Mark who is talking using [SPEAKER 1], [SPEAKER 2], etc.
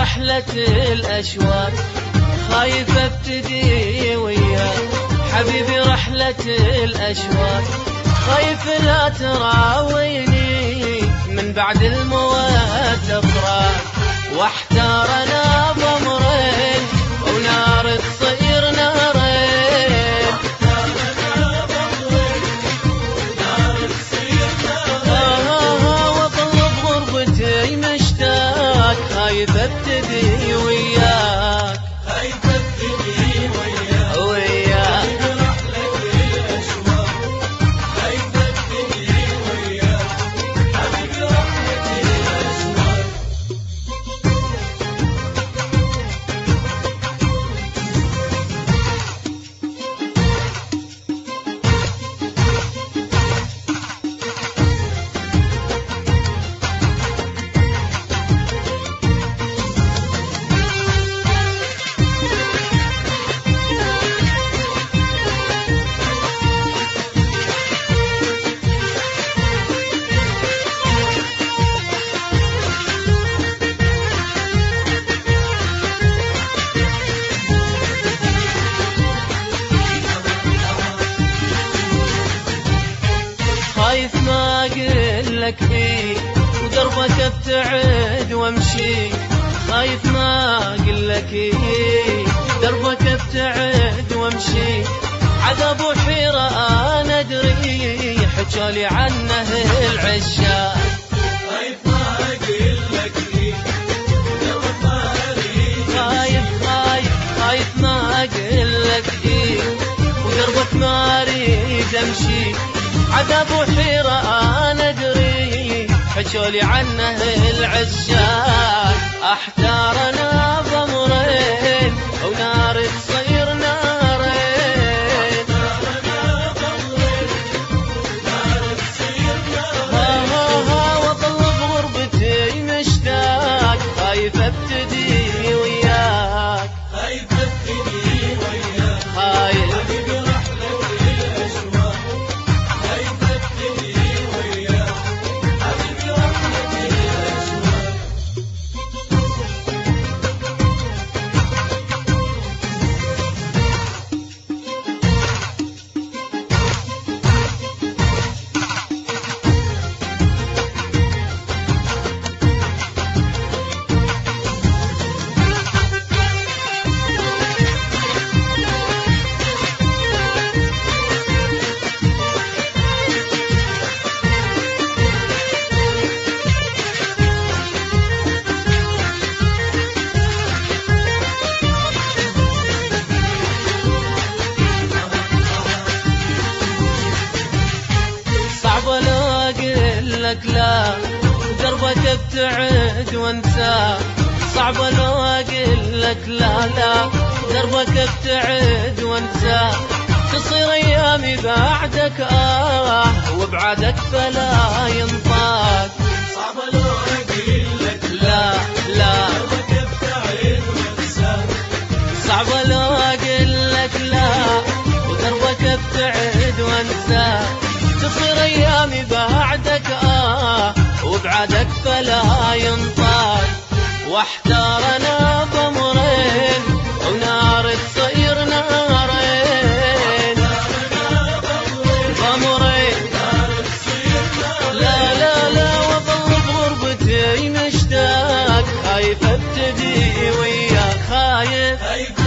[SPEAKER 1] برحلة الأشواق، خايف ابتدي وياك حبيبي رحلة الأشواق، خايف لا تراويني من بعد المودة فراق، واحتار انا بأمرين ونار تصير نارين، واطلب غربتي مشتاق، خايف ابتدي وياك خايف ما اقول لك ايه ودربك ابتعد وامشي، خايف ما اقول لك ايه دربك ابتعد وامشي، عذاب وحيرة انا ادري حجالي عنه العشاق،
[SPEAKER 2] خايف ما اقول لك ايه دربك ما اريد،
[SPEAKER 1] خايف ما اقول لك ايه ودربك ما اريد امشي، عذاب وحيرة انا ادري حجولي عنه العشاق، احتار انا بأمرين ونار تصير نارين، واطلب غربتي مشتاق، خايف ابتدي وياك خايف لك لا دربك ابتعد وانسى، صعب لو اقول لك لا دربك ابتعد وانسى، تصير ايامي بعدك وبعدك فلا ينطاق،
[SPEAKER 2] صعب لو اقول لك
[SPEAKER 1] لا
[SPEAKER 2] دربك ابتعد وانسى،
[SPEAKER 1] صعب لو اقول لك لا ودربك ابتعد وانسى، تصير ايامي بعدك وبعدك فلا ينطاق، واحتار انا بأمرين ونار تصير نارين، بأمرين لا واطلب غربتي مشتاق، خايف ابتدي وياك خايف